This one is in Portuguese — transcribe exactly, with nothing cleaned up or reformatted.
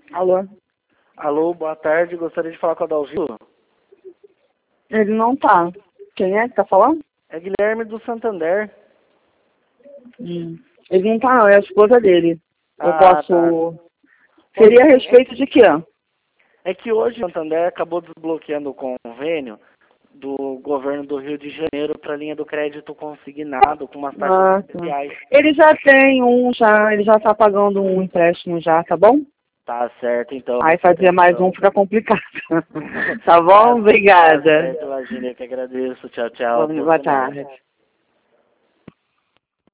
Alô? Alô, boa tarde. Gostaria de falar com o Adalgio. Ele não tá. Quem é que tá falando? É Guilherme do Santander. Hum. Ele não tá, não. É a esposa dele. Eu Ah, posso... tá. Seria a respeito de quê? É que hoje o Santander acabou desbloqueando o convênio do governo do Rio de Janeiro para a linha do crédito consignado com umas taxas Ah, tá. especiais. Ele já tem um, já, ele já tá pagando um empréstimo já, tá bom? Tá certo, então. Aí fazer mais um fica complicado. Tá Tá, bom? tá Obrigada. certo, imagina, eu que agradeço. Tchau, tchau. Boa tarde.